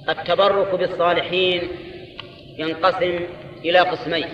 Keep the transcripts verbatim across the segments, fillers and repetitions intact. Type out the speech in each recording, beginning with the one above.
التبرك بالصالحين ينقسم إلى قسمين: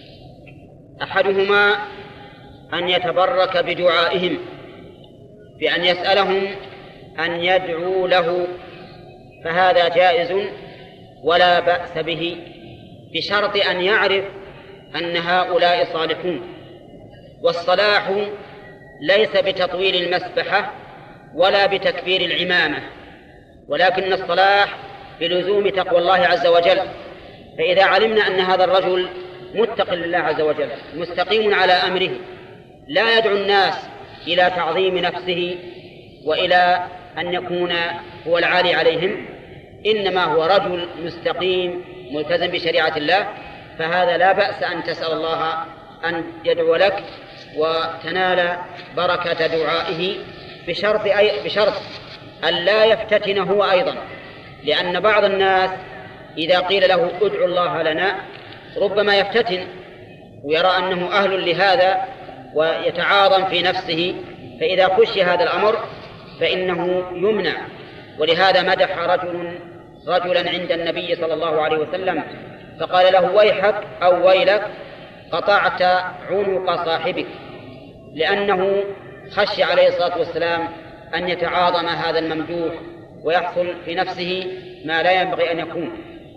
أحدهما أن يتبرك بدعائهم، بأن يسألهم أن يدعوا له، فهذا جائز ولا بأس به، بشرط أن يعرف أن هؤلاء صالحون. والصلاح ليس بتطويل المسبحة ولا بتكبير العمامة، ولكن الصلاح بلزوم تقوى الله عز وجل. فإذا علمنا أن هذا الرجل متق لله عز وجل مستقيم على أمره، لا يدعو الناس إلى تعظيم نفسه وإلى أن يكون هو العالي عليهم، إنما هو رجل مستقيم ملتزم بشريعة الله، فهذا لا بأس أن تسأل الله أن يدعو لك وتنال بركة دعائه، بشرط, أي بشرط أن لا يفتتن هو أيضا، لأن بعض الناس إذا قيل له ادعو الله لنا ربما يفتتن ويرى أنه أهل لهذا ويتعاظم في نفسه، فإذا خشي هذا الأمر فإنه يمنع. ولهذا مدح رجل رجلا عند النبي صلى الله عليه وسلم فقال له ويحك أو ويلك قطعت عنق صاحبك، لأنه خشي عليه الصلاة والسلام أن يتعاظم هذا الممدوح ويحصل في نفسه ما لا ينبغي أن يكون.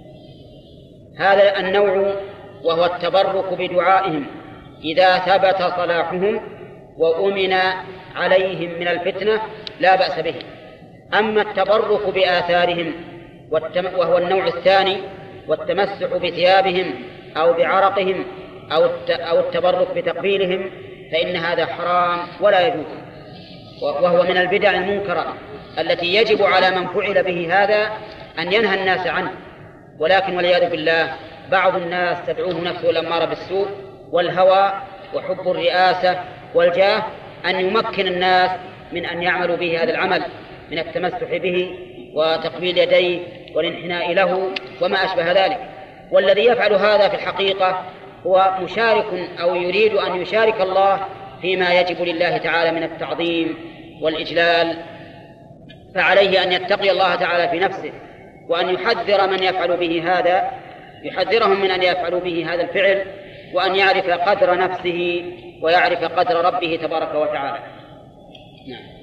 هذا النوع وهو التبرك بدعائهم إذا ثبت صلاحهم وأمن عليهم من الفتنة لا بأس به. أما التبرك بآثارهم وهو النوع الثاني، والتمسح بثيابهم أو بعرقهم أو التبرك بتقبيلهم، فإن هذا حرام ولا يجوز، وهو من البدع المنكرة التي يجب على من فعل به هذا أن ينهى الناس عنه. ولكن والعياذ بالله بعض الناس تدعوه نفسه الأمارة بالسوء والهوى وحب الرئاسة والجاه أن يمكن الناس من أن يعملوا به هذا العمل من التمسح به وتقبيل يديه والانحناء له وما أشبه ذلك. والذي يفعل هذا في الحقيقة هو مشارك أو يريد أن يشارك الله فيما يجب لله تعالى من التعظيم والإجلال، فعليه أن يتقي الله تعالى في نفسه وأن يحذر من يفعل به هذا، يحذرهم من أن يفعلوا به هذا الفعل، وأن يعرف قدر نفسه ويعرف قدر ربه تبارك وتعالى. نعم.